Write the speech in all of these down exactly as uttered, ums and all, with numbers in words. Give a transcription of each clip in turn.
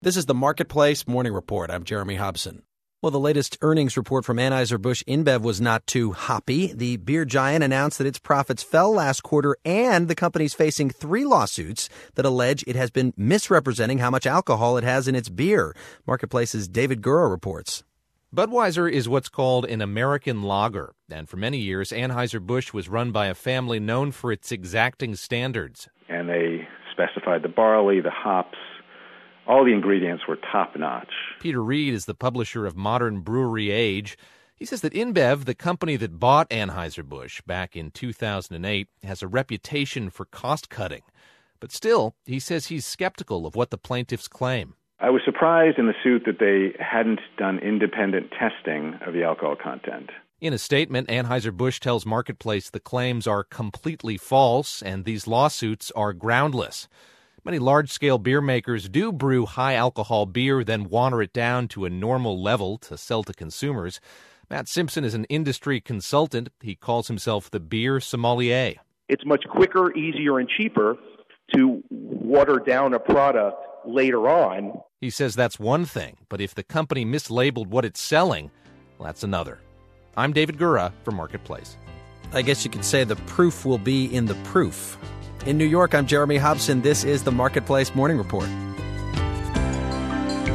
This is the Marketplace Morning Report. I'm Jeremy Hobson. Well, the latest earnings report from Anheuser-Busch InBev was not too hoppy. The beer giant announced that its profits fell last quarter, and the company's facing three lawsuits that allege it has been misrepresenting how much alcohol it has in its beer. Marketplace's David Gura reports. Budweiser is what's called an American lager, and for many years, Anheuser-Busch was run by a family known for its exacting standards. And they specified the barley, the hops, all the ingredients were top-notch. Peter Reed is the publisher of Modern Brewery Age. He says that InBev, the company that bought Anheuser-Busch back in two thousand eight, has a reputation for cost-cutting. But still, he says he's skeptical of what the plaintiffs claim. I was surprised in the suit that they hadn't done independent testing of the alcohol content. In a statement, Anheuser-Busch tells Marketplace the claims are completely false and these lawsuits are groundless. Many large-scale beer makers do brew high-alcohol beer, then water it down to a normal level to sell to consumers. Matt Simpson is an industry consultant. He calls himself the beer sommelier. It's much quicker, easier, and cheaper to water down a product later on. He says that's one thing, but if the company mislabeled what it's selling, well, that's another. I'm David Gura for Marketplace. I guess you could say the proof will be in the proof. In New York, I'm Jeremy Hobson. This is the Marketplace Morning Report.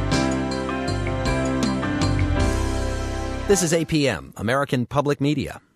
This is A P M, American Public Media.